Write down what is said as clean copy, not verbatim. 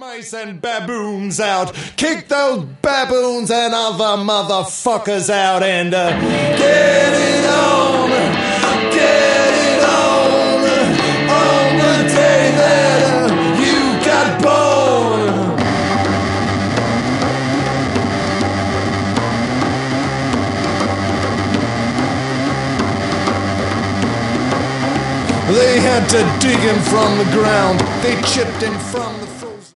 mice and baboons out. Kick those baboons and other motherfuckers out and get it on the day that you got born. They had to dig him from the ground. They chipped him from the